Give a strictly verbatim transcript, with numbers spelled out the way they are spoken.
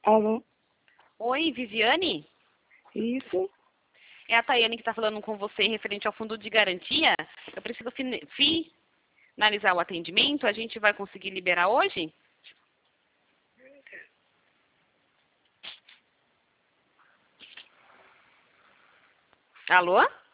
Alô? Oi, Viviane? Isso? É a Tayane que está falando com você referente ao fundo de garantia. Eu preciso fine- finalizar o atendimento. A gente vai conseguir liberar hoje? Alô?